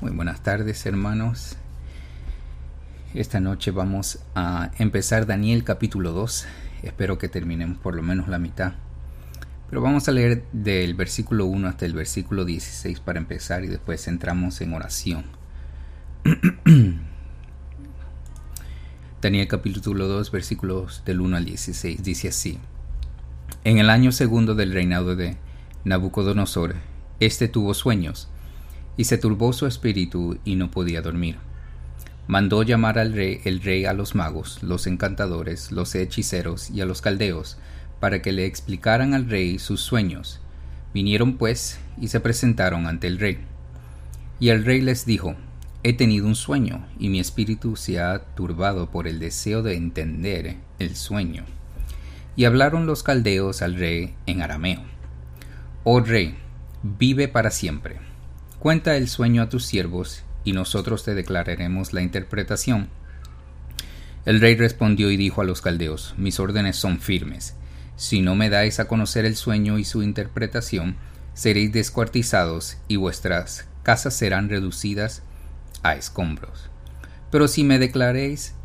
Muy buenas tardes, hermanos. Esta noche vamos a empezar Daniel capítulo 2. Espero que terminemos por lo menos la mitad. Pero vamos a leer del versículo 1 hasta el versículo 16 para empezar y después entramos en oración. Daniel capítulo 2, versículos del 1 al 16, dice así. En el año segundo del reinado de Nabucodonosor, este tuvo sueños, y se turbó su espíritu y no podía dormir. Mandó llamar el rey a los magos, los encantadores, los hechiceros y a los caldeos, para que le explicaran al rey sus sueños. Vinieron pues y se presentaron ante el rey. Y el rey les dijo: He tenido un sueño, y mi espíritu se ha turbado por el deseo de entender el sueño. Y hablaron los caldeos al rey en arameo: Oh rey, vive para siempre. Cuenta el sueño a tus siervos, y nosotros te declararemos la interpretación. El rey respondió y dijo a los caldeos: Mis órdenes son firmes. Si no me dais a conocer el sueño y su interpretación, seréis descuartizados, y vuestras casas serán reducidas a escombros. Pero si me declaráis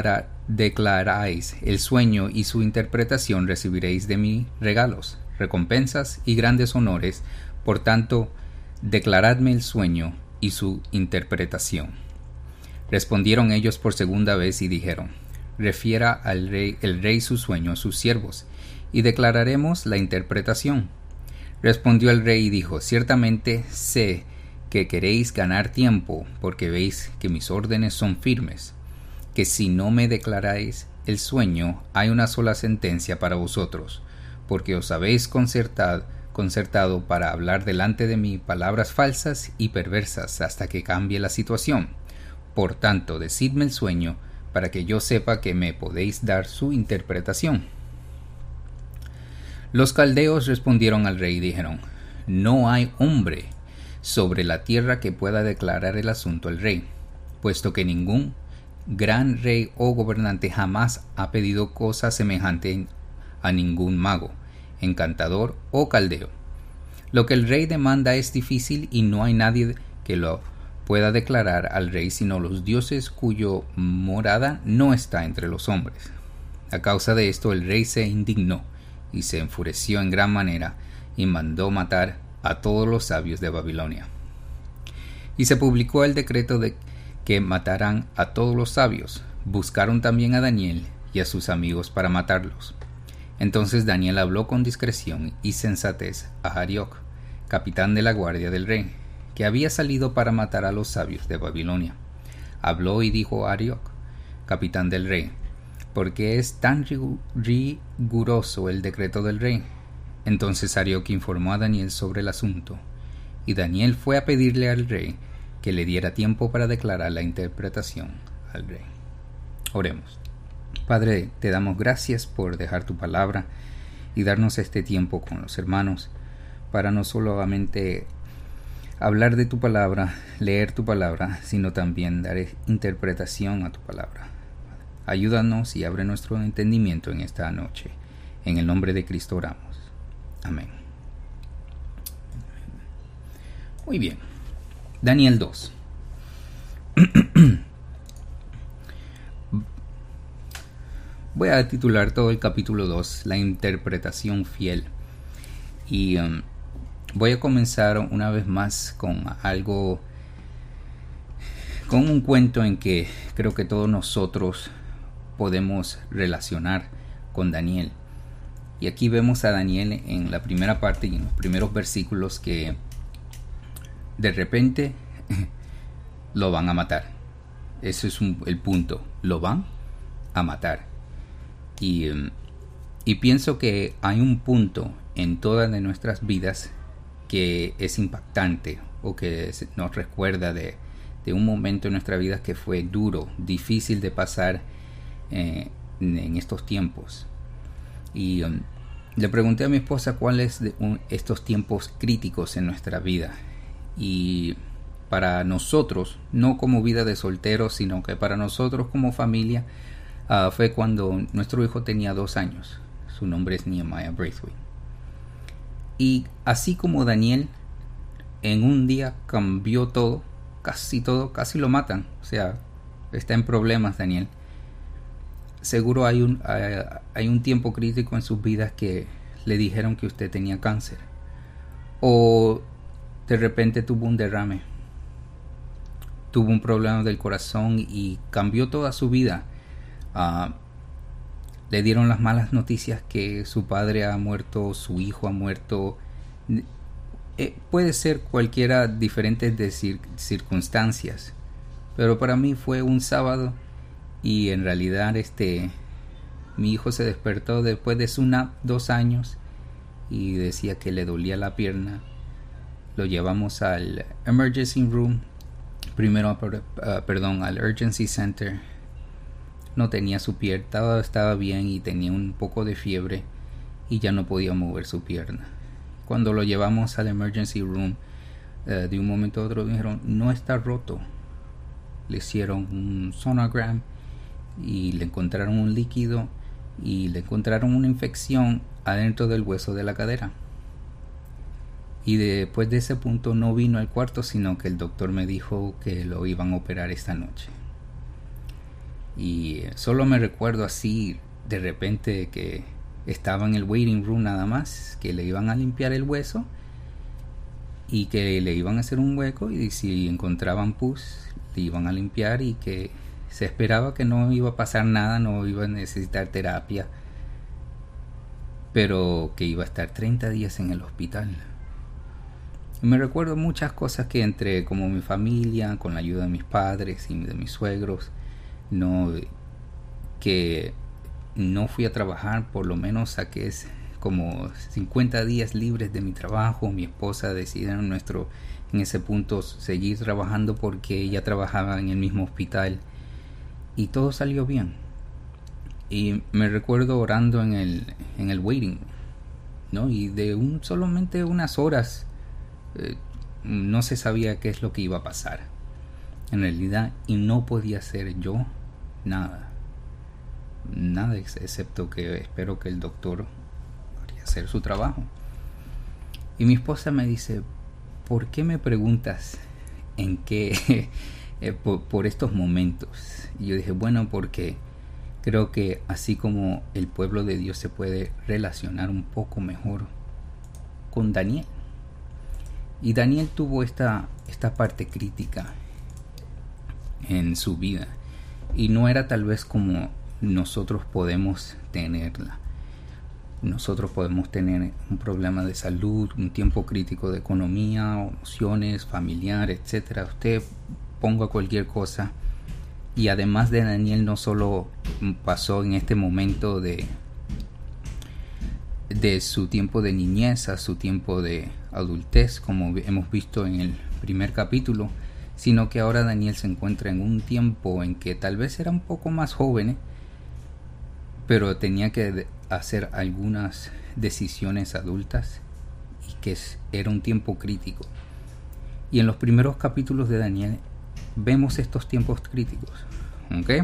el sueño y su interpretación, recibiréis de mí regalos, recompensas y grandes honores. Por tanto, declaradme el sueño y su interpretación. Respondieron ellos por segunda vez y dijeron: Refiera el rey su sueño a sus siervos, y declararemos la interpretación. Respondió el rey y dijo: Ciertamente sé que queréis ganar tiempo, porque veis que mis órdenes son firmes, que si no me declaráis el sueño, hay una sola sentencia para vosotros, porque os habéis concertado para hablar delante de mí palabras falsas y perversas hasta que cambie la situación. Por tanto, decidme el sueño, para que yo sepa que me podéis dar su interpretación. Los caldeos respondieron al rey y dijeron: No hay hombre sobre la tierra que pueda declarar el asunto al rey, puesto que ningún gran rey o gobernante jamás ha pedido cosa semejante a ningún mago, encantador o caldeo. Lo que el rey demanda es difícil, y no hay nadie que lo pueda declarar al rey sino los dioses cuyo morada no está entre los hombres. A causa de esto el rey se indignó y se enfureció en gran manera, y mandó matar a todos los sabios de Babilonia. Y se publicó el decreto de que mataran a todos los sabios. Buscaron también a Daniel y a sus amigos para matarlos. Entonces Daniel habló con discreción y sensatez a Arioc, capitán de la guardia del rey, que había salido para matar a los sabios de Babilonia. Habló y dijo a Arioc, capitán del rey: ¿Por qué es tan riguroso el decreto del rey? Entonces Arioc informó a Daniel sobre el asunto, y Daniel fue a pedirle al rey que le diera tiempo para declarar la interpretación al rey. Oremos. Padre, te damos gracias por dejar tu palabra y darnos este tiempo con los hermanos para no solamente hablar de tu palabra, leer tu palabra, sino también dar interpretación a tu palabra. Ayúdanos y abre nuestro entendimiento en esta noche. En el nombre de Cristo oramos. Amén. Muy bien. Daniel 2. Voy a titular todo el capítulo 2, la interpretación fiel. Y voy a comenzar una vez más con un cuento en que creo que todos nosotros podemos relacionar con Daniel. Y aquí vemos a Daniel en la primera parte y en los primeros versículos que de repente lo van a matar. Ese es el punto. Lo van a matar. Y pienso que hay un punto en todas de nuestras vidas que es impactante o que nos recuerda de un momento en nuestra vida que fue duro, difícil de pasar en estos tiempos. Y le pregunté a mi esposa cuáles de estos tiempos críticos en nuestra vida. Y para nosotros, no como vida de solteros, sino que para nosotros como familia, fue cuando nuestro hijo tenía 2 años. Su nombre es Nehemiah Braithwaite. Y así como Daniel, en un día cambió todo, casi lo matan. O sea, está en problemas Daniel. Seguro hay un tiempo crítico en sus vidas que le dijeron que usted tenía cáncer. O de repente tuvo un derrame. Tuvo un problema del corazón y cambió toda su vida. Le dieron las malas noticias que su padre ha muerto, su hijo ha muerto. Puede ser cualquiera diferentes de circunstancias. Pero para mí fue un sábado y en realidad mi hijo se despertó después de su nap 2 años y decía que le dolía la pierna. Lo llevamos al emergency room, al urgency center. No tenía su pierna, estaba bien y tenía un poco de fiebre y ya no podía mover su pierna. Cuando lo llevamos al emergency room, de un momento a otro dijeron, no está roto. Le hicieron un sonogram y le encontraron un líquido y le encontraron una infección adentro del hueso de la cadera. Y después de ese punto no vino al cuarto, sino que el doctor me dijo que lo iban a operar esta noche. Y solo me recuerdo así de repente que estaba en el waiting room nada más, que le iban a limpiar el hueso y que le iban a hacer un hueco y si encontraban pus le iban a limpiar y que se esperaba que no iba a pasar nada, no iba a necesitar terapia, pero que iba a estar 30 días en el hospital. Y me recuerdo muchas cosas que entre como mi familia, con la ayuda de mis padres y de mis suegros, que no fui a trabajar, por lo menos saqué como 50 días libres de mi trabajo. Mi esposa decidió en ese punto seguir trabajando porque ella trabajaba en el mismo hospital y todo salió bien. Y me recuerdo orando en el waiting, ¿no? Y de solamente unas horas no se sabía qué es lo que iba a pasar en realidad, y no podía hacer yo nada excepto que espero que el doctor vaya a hacer su trabajo. Y mi esposa me dice, ¿por qué me preguntas en qué por estos momentos? Y yo dije, bueno, porque creo que así como el pueblo de Dios se puede relacionar un poco mejor con Daniel. Y Daniel tuvo esta parte crítica en su vida y no era tal vez como nosotros podemos tenerla. Nosotros podemos tener un problema de salud, un tiempo crítico de economía, emociones, familiar, etcétera. Usted ponga cualquier cosa. Y además de Daniel, no solo pasó en este momento de su tiempo de niñez a su tiempo de adultez, como hemos visto en el primer capítulo, sino que ahora Daniel se encuentra en un tiempo en que tal vez era un poco más joven, pero tenía que hacer algunas decisiones adultas y que era un tiempo crítico. Y en los primeros capítulos de Daniel vemos estos tiempos críticos, ¿ok?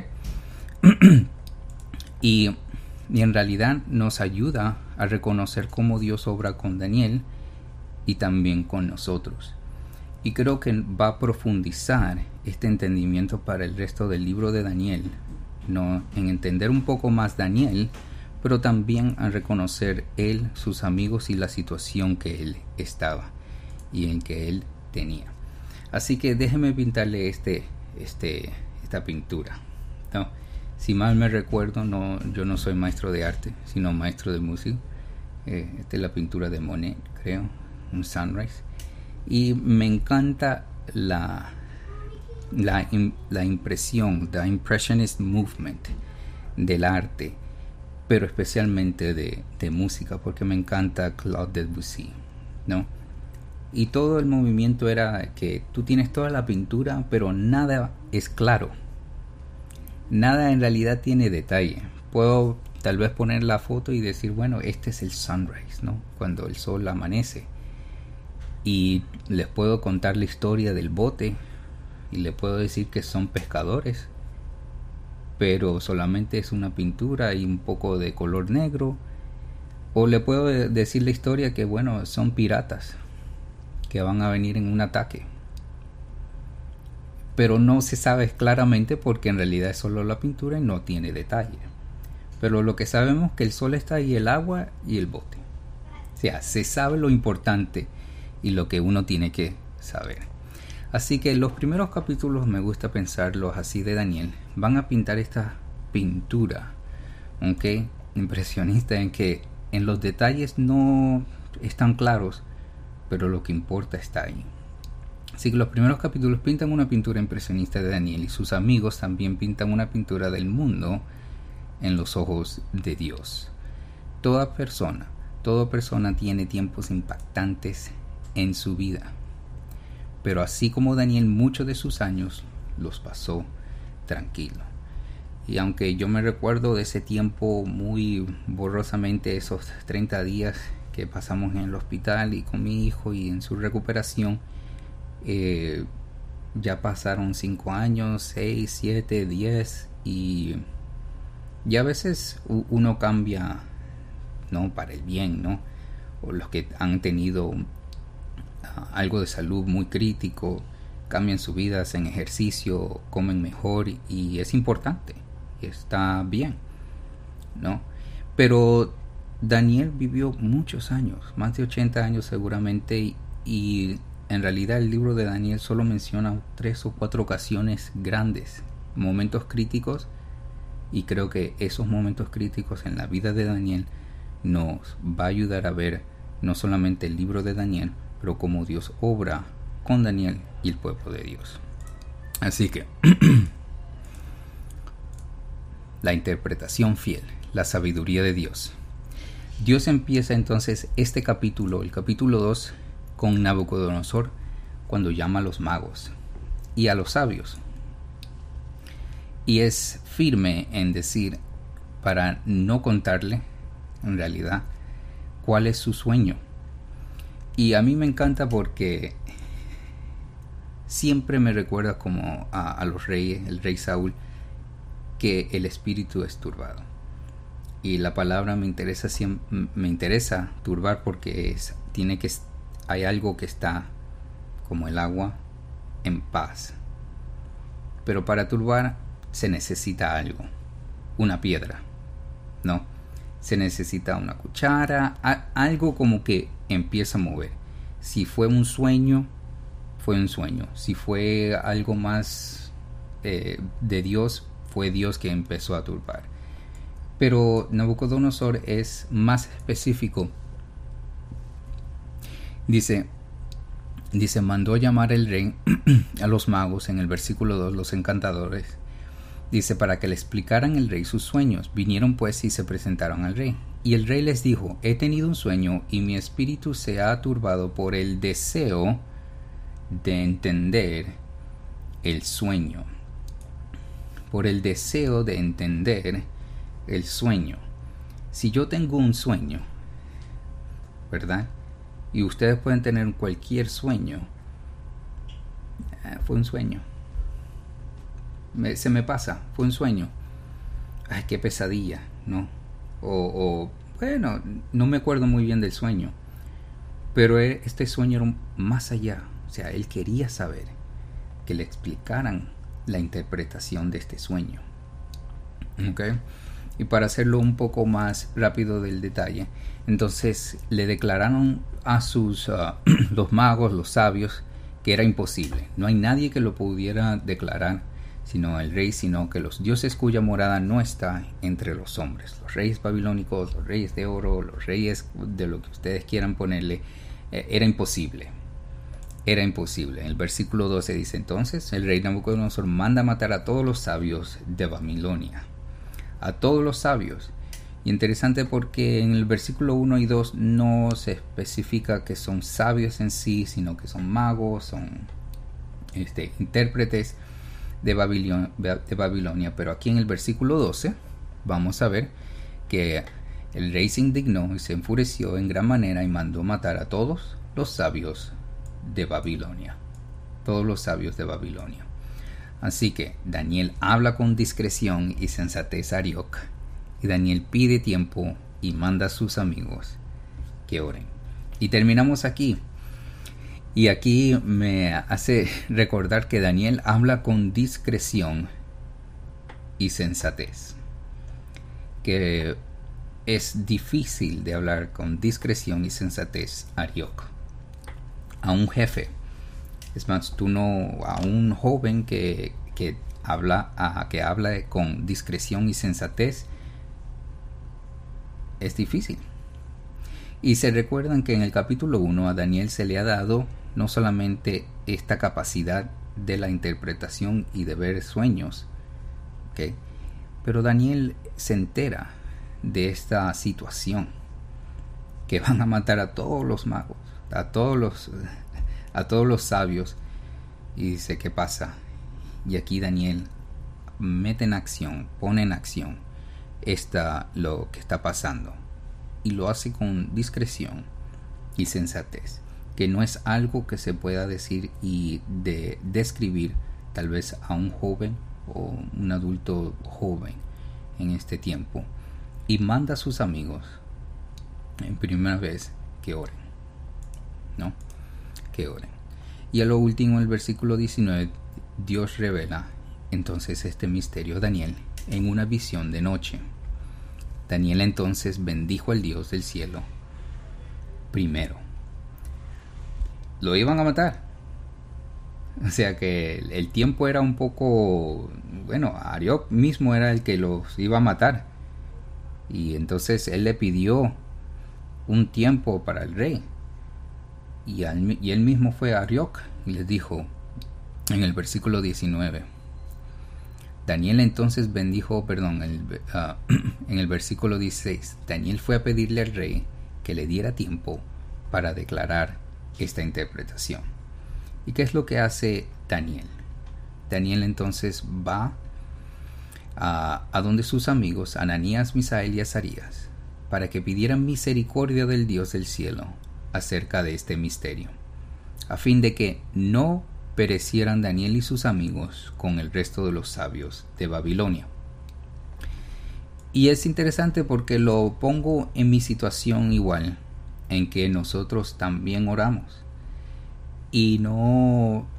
y en realidad nos ayuda a reconocer cómo Dios obra con Daniel y también con nosotros. Y creo que va a profundizar este entendimiento para el resto del libro de Daniel, ¿no? En entender un poco más Daniel, pero también a reconocer él, sus amigos y la situación que él estaba y en que él tenía. Así que déjeme pintarle esta pintura, ¿no? Si mal me recuerdo, yo no soy maestro de arte, sino maestro de música. Esta es la pintura de Monet, creo, un sunrise. Y me encanta la impresión, the impressionist movement del arte, pero especialmente de música, porque me encanta Claude Debussy, ¿no? Y todo el movimiento era que tú tienes toda la pintura, pero nada es claro. Nada en realidad tiene detalle. Puedo tal vez poner la foto y decir, bueno, este es el sunrise, ¿no? Cuando el sol amanece. Y les puedo contar la historia del bote y le puedo decir que son pescadores, pero solamente es una pintura y un poco de color negro. O le puedo decir la historia que, bueno, son piratas que van a venir en un ataque. pero no se sabe claramente porque en realidad es solo la pintura y no tiene detalle. Pero lo que sabemos es que el sol está ahí, el agua y el bote. O sea, se sabe lo importante y lo que uno tiene que saber. Así que los primeros capítulos, me gusta pensarlos así, de Daniel, van a pintar esta pintura, ¿ok?, impresionista, en que en los detalles no están claros, pero lo que importa está ahí. Así que los primeros capítulos pintan una pintura impresionista de Daniel, y sus amigos también pintan una pintura del mundo en los ojos de Dios. Toda persona tiene tiempos impactantes en su vida, pero así como Daniel, muchos de sus años los pasó tranquilo. Y aunque yo me recuerdo de ese tiempo muy borrosamente, esos 30 días que pasamos en el hospital y con mi hijo y en su recuperación, ya pasaron 5 años, 6, 7, 10, y a veces uno cambia, ¿no?, para el bien, ¿no? O los que han tenido algo de salud muy crítico cambian su vida, hacen ejercicio, comen mejor, y es importante y está bien, ¿no? Pero Daniel vivió muchos años, más de 80 años seguramente, y en realidad el libro de Daniel solo menciona 3 o 4 ocasiones grandes, momentos críticos, y creo que esos momentos críticos en la vida de Daniel nos va a ayudar a ver no solamente el libro de Daniel, pero cómo Dios obra con Daniel y el pueblo de Dios. Así que la interpretación fiel, la sabiduría de Dios. Dios empieza entonces este capítulo, el capítulo 2, con Nabucodonosor, cuando llama a los magos y a los sabios. Y es firme en decir, para no contarle, en realidad, cuál es su sueño. Y a mí me encanta porque siempre me recuerda como a los reyes, el rey Saúl, que el espíritu es turbado. Y la palabra me interesa turbar, porque hay algo que está como el agua en paz. Pero para turbar se necesita algo, una piedra, ¿no? Se necesita una cuchara, algo como que empieza a mover. Si fue un sueño, fue un sueño. Si fue algo más de Dios, fue Dios que empezó a turbar. Pero Nabucodonosor es más específico. Dice, mandó llamar el rey a los magos, en el versículo 2, los encantadores. Dice, para que le explicaran el rey sus sueños. Vinieron pues y se presentaron al rey. Y el rey les dijo, he tenido un sueño y mi espíritu se ha turbado por el deseo de entender el sueño. Por el deseo de entender el sueño. Si yo tengo un sueño, ¿verdad? Y ustedes pueden tener cualquier sueño. Fue un sueño. Se me pasa, fue un sueño. Ay, qué pesadilla, ¿no? Bueno, no me acuerdo muy bien del sueño. Pero este sueño era más allá. O sea, él quería saber, que le explicaran la interpretación de este sueño. ¿Ok? Y para hacerlo un poco más rápido del detalle, entonces le declararon a los magos, los sabios, que era imposible. No hay nadie que lo pudiera declarar sino el rey, sino que los dioses cuya morada no está entre los hombres. Los reyes babilónicos, los reyes de oro, los reyes de lo que ustedes quieran ponerle, era imposible. Era imposible. En el versículo 12 dice, entonces el rey Nabucodonosor manda matar a todos los sabios de Babilonia. A todos los sabios. Y interesante porque en el versículo 1 y 2 no se especifica que son sabios en sí, sino que son magos, son intérpretes de Babilonia. Pero aquí en el versículo 12 vamos a ver que el rey se indignó y se enfureció en gran manera y mandó matar a todos los sabios de Babilonia. Todos los sabios de Babilonia. Así que Daniel habla con discreción y sensatez a Arioc, y Daniel pide tiempo y manda a sus amigos que oren. Y terminamos aquí. Y aquí me hace recordar que Daniel habla con discreción y sensatez. Que es difícil de hablar con discreción y sensatez a Arioc, a un jefe. Es más, tú no, a un joven que habla con discreción y sensatez, es difícil. Y se recuerdan que en el capítulo 1 a Daniel se le ha dado no solamente esta capacidad de la interpretación y de ver sueños, ¿okay? Pero Daniel se entera de esta situación, que van a matar a todos los magos, a todos los sabios, y dice: ¿qué pasa? Y aquí Daniel mete en acción, pone en acción lo que está pasando, y lo hace con discreción y sensatez, que no es algo que se pueda decir y describir tal vez a un joven o un adulto joven en este tiempo, y manda a sus amigos en primera vez que oren, ¿no? Que oren. Y a lo último, el versículo 19, Dios revela entonces este misterio a Daniel en una visión de noche. Daniel entonces bendijo al Dios del cielo primero. Lo iban a matar. O sea que el tiempo era un poco... Bueno, Arioc mismo era el que los iba a matar. Y entonces él le pidió un tiempo para el rey. Y él mismo fue a Arioc y les dijo en el versículo 19. Daniel entonces bendijo, en el versículo 16, Daniel fue a pedirle al rey que le diera tiempo para declarar esta interpretación. ¿Y qué es lo que hace Daniel? Daniel entonces va a donde sus amigos Ananías, Misael y Azarías, para que pidieran misericordia del Dios del cielo acerca de este misterio, a fin de que no perecieran Daniel y sus amigos con el resto de los sabios de Babilonia. Y es interesante porque lo pongo en mi situación igual, en que nosotros también oramos. Y no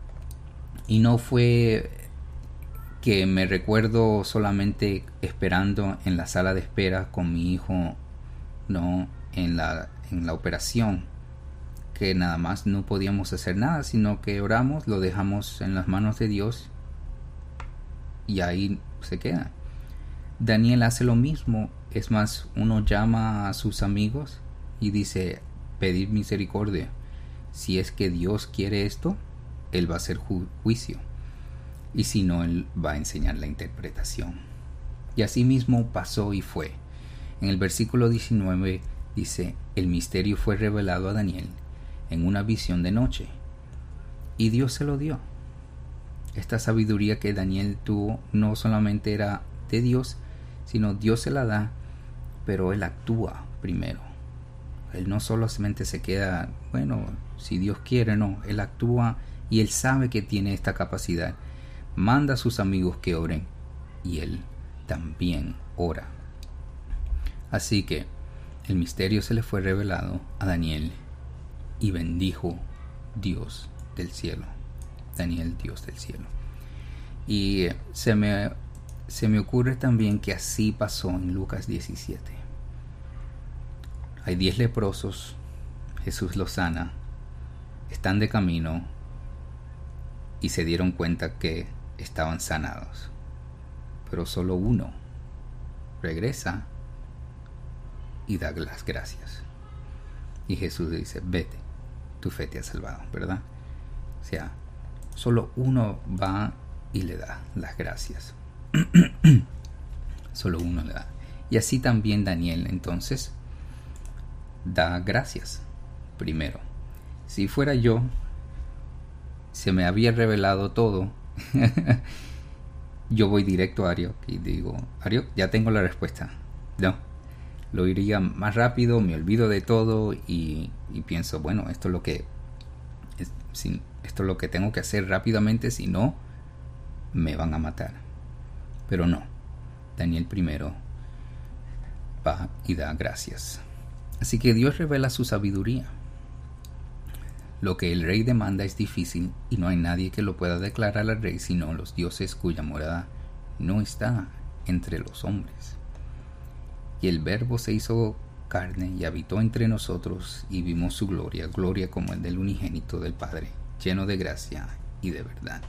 fue que me recuerdo solamente esperando en la sala de espera con mi hijo, no en la operación, que nada más no podíamos hacer nada, sino que oramos, lo dejamos en las manos de Dios y ahí se queda. Daniel hace lo mismo, es más, uno llama a sus amigos y dice: pedir misericordia. Si es que Dios quiere esto, Él va a hacer juicio, y si no, Él va a enseñar la interpretación. Y así mismo pasó y fue. En el versículo 19 dice: el misterio fue revelado a Daniel en una visión de noche, y Dios se lo dio. Esta sabiduría que Daniel tuvo no solamente era de Dios, sino Dios se la da, pero Él actúa primero. Él no solamente se queda, bueno, si Dios quiere, no. Él actúa y Él sabe que tiene esta capacidad. Manda a sus amigos que oren y Él también ora. Así que el misterio se le fue revelado a Daniel y bendijo Dios del cielo. Daniel, Dios del cielo. Y se me ocurre también que así pasó en Lucas 17. Hay 10 leprosos, Jesús los sana, están de camino y se dieron cuenta que estaban sanados. Pero solo uno regresa y da las gracias. Y Jesús dice: vete, tu fe te ha salvado, ¿verdad? O sea, solo uno va y le da las gracias. Solo uno le da. Y así también Daniel entonces da gracias primero. Si fuera yo, se me había revelado todo, yo voy directo a Arioc y digo: Arioc, ya tengo la respuesta. No, lo iría más rápido, me olvido de todo y pienso: bueno, esto es lo que tengo que hacer rápidamente, si no me van a matar. Pero no, Daniel primero va y da gracias. Así que Dios revela su sabiduría. Lo que el rey demanda es difícil y no hay nadie que lo pueda declarar al rey sino los dioses cuya morada no está entre los hombres. Y el Verbo se hizo carne y habitó entre nosotros y vimos su gloria, gloria como el del unigénito del Padre, lleno de gracia y de verdad.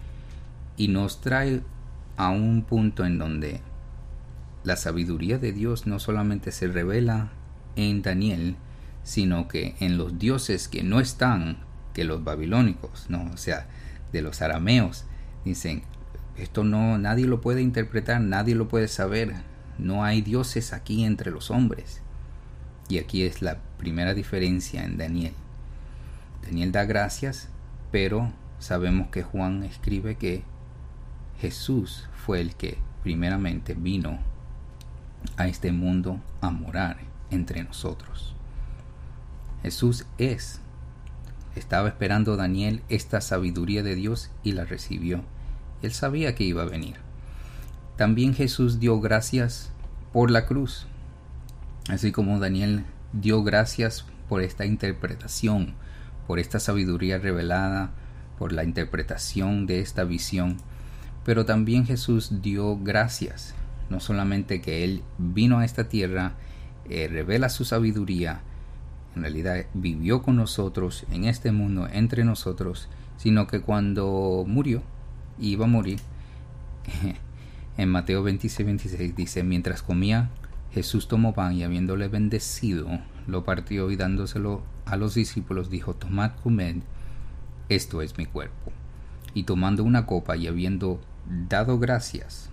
Y nos trae a un punto en donde la sabiduría de Dios no solamente se revela en Daniel, sino que en los dioses que no están, que los babilónicos, no, o sea, de los arameos, dicen, esto no, nadie lo puede interpretar, nadie lo puede saber, no hay dioses aquí entre los hombres. Y aquí es la primera diferencia en Daniel. Daniel da gracias, pero sabemos que Juan escribe que Jesús fue el que primeramente vino a este mundo a morar entre nosotros. Jesús estaba esperando Daniel esta sabiduría de Dios y la recibió. Él sabía que iba a venir. También Jesús dio gracias por la cruz, así como Daniel dio gracias por esta interpretación, por esta sabiduría revelada, por la interpretación de esta visión. Pero también Jesús dio gracias, no solamente que Él vino a esta tierra, revela su sabiduría, en realidad vivió con nosotros en este mundo, entre nosotros, sino que cuando murió, iba a morir, en Mateo 26 dice, mientras comía, Jesús tomó pan y habiéndole bendecido, lo partió y dándoselo a los discípulos dijo, tomad, comed, esto es mi cuerpo. Y tomando una copa y habiendo dado gracias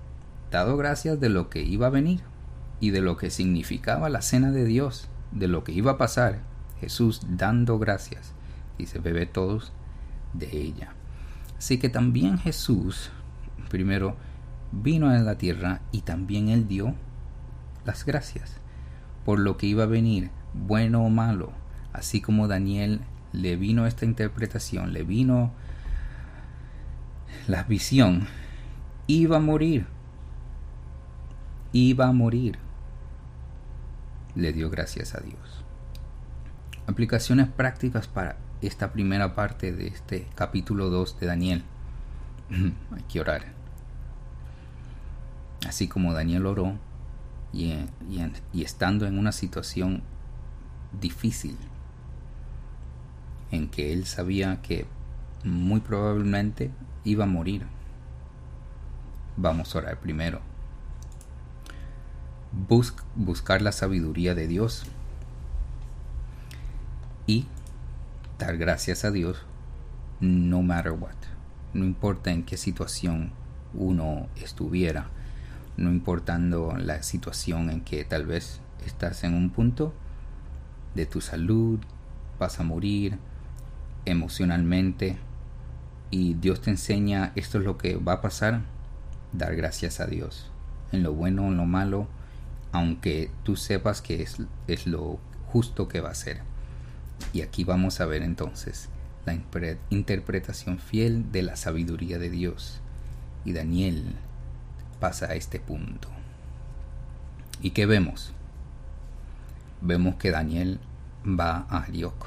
de lo que iba a venir y de lo que significaba la cena de Dios, de lo que iba a pasar, Jesús dando gracias, dice, bebed todos de ella. Así que también Jesús primero vino a la tierra y también Él dio las gracias por lo que iba a venir, bueno o malo, así como Daniel le vino esta interpretación, le vino la visión, iba a morir, le dio gracias a Dios. Aplicaciones prácticas para esta primera parte de este capítulo 2 de Daniel. Hay que orar. Así como Daniel oró y estando en una situación difícil en que él sabía que muy probablemente iba a morir. Vamos a orar primero. Buscar la sabiduría de Dios y dar gracias a Dios no matter what. No importa en qué situación uno estuviera, no importando la situación en que tal vez estás en un punto de tu salud, vas a morir emocionalmente y Dios te enseña esto es lo que va a pasar, dar gracias a Dios en lo bueno o en lo malo, aunque tú sepas que es lo justo que va a ser. Y aquí vamos a ver entonces la interpretación fiel de la sabiduría de Dios. Y Daniel pasa a este punto. ¿Y qué vemos? Vemos que Daniel va a Arioc.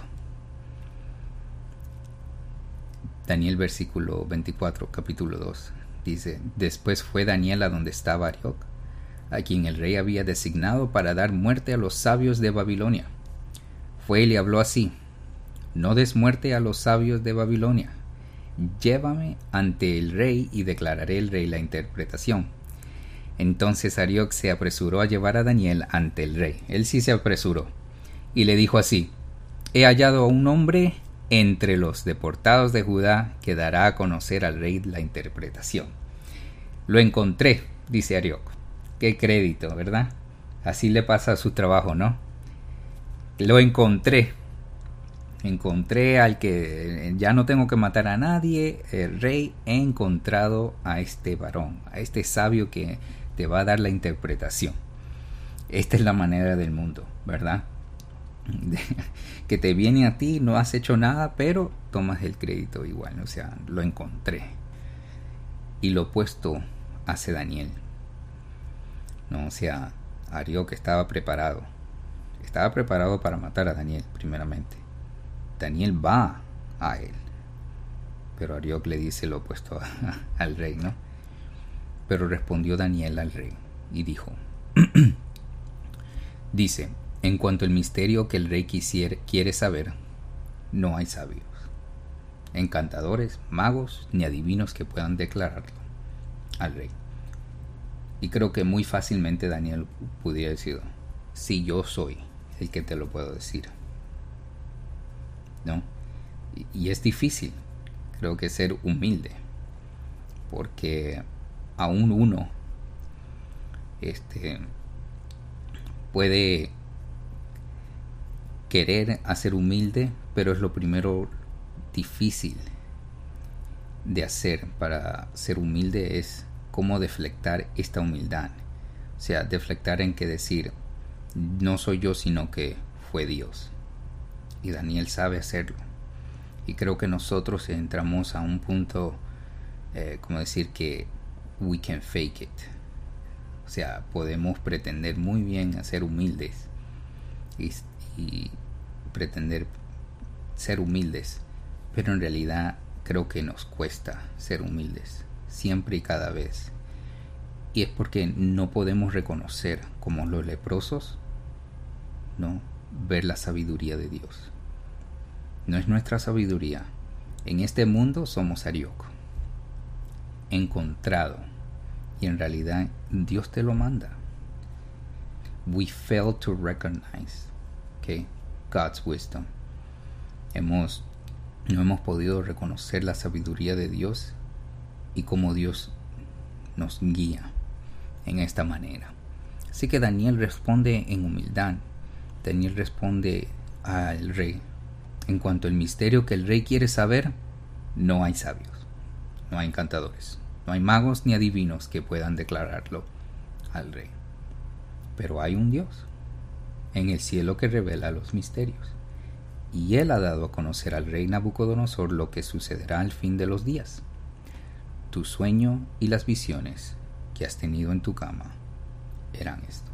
Daniel versículo 24, capítulo 2, dice, después fue Daniel a donde estaba Arioc, a quien el rey había designado para dar muerte a los sabios de Babilonia. Fue y le habló así, no des muerte a los sabios de Babilonia, llévame ante el rey y declararé el rey la interpretación. Entonces Arioc se apresuró a llevar a Daniel ante el rey. Él sí se apresuró. Y le dijo así, he hallado a un hombre entre los deportados de Judá que dará a conocer al rey la interpretación. Lo encontré, dice Arioc. Qué crédito, ¿verdad? Así le pasa a su trabajo, ¿no? Lo encontré. Encontré al que ya no tengo que matar a nadie. El rey, he encontrado a este varón, a este sabio que te va a dar la interpretación. Esta es la manera del mundo, ¿verdad? Que te viene a ti, no has hecho nada, pero tomas el crédito igual. O sea, lo encontré. Y lo opuesto hace Daniel. No, o sea, Arioc estaba preparado. Estaba preparado para matar a Daniel, primeramente. Daniel va a él. Pero Arioc le dice lo opuesto al rey, ¿no? Pero respondió Daniel al rey y dijo, dice, en cuanto al misterio que el rey quiere saber, no hay sabios, encantadores, magos, ni adivinos que puedan declararlo al rey. Y creo que muy fácilmente Daniel pudiera decir, sí, yo soy el que te lo puedo decir, ¿no? Y es difícil, creo que ser humilde, porque aún uno puede querer hacer humilde, pero es lo primero difícil de hacer para ser humilde, es cómo deflectar esta humildad. O sea, deflectar en que decir, no soy yo, sino que fue Dios. Y Daniel sabe hacerlo. Y creo que nosotros entramos a un punto, como decir que we can fake it. O sea, podemos pretender muy bien ser humildes y pretender ser humildes, pero en realidad creo que nos cuesta ser humildes, siempre y cada vez. Y es porque no podemos reconocer, como los leprosos, no ver la sabiduría de Dios. No es nuestra sabiduría. En este mundo somos Arioc, encontrado, y en realidad Dios te lo manda. We fail to recognize, God's wisdom. No hemos podido reconocer la sabiduría de Dios y cómo Dios nos guía en esta manera. Así que Daniel responde en humildad. Daniel responde al rey, en cuanto al misterio que el rey quiere saber, no hay sabios, no hay encantadores, no hay magos ni adivinos que puedan declararlo al rey. Pero hay un Dios en el cielo que revela los misterios, y él ha dado a conocer al rey Nabucodonosor lo que sucederá al fin de los días. Tu sueño y las visiones que has tenido en tu cama eran estos.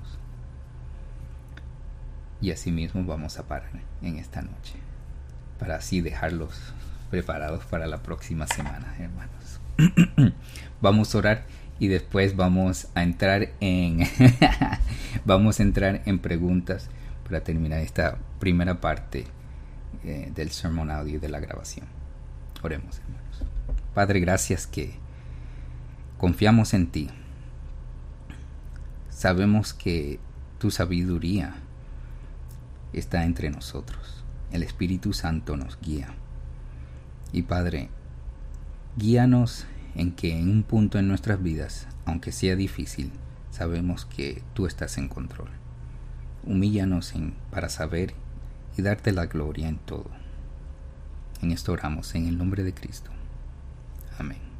Y asimismo vamos a parar en esta noche, para así dejarlos preparados para la próxima semana, hermanos. Vamos a orar y después vamos a entrar en preguntas para terminar esta primera parte del sermón audio de la grabación. Oremos, hermanos. Padre, gracias que confiamos en ti. Sabemos que tu sabiduría está entre nosotros. El Espíritu Santo nos guía. Y Padre, guíanos en que en un punto en nuestras vidas, aunque sea difícil, sabemos que tú estás en control. Humíllanos para saber y darte la gloria en todo. En esto oramos en el nombre de Cristo. Amén.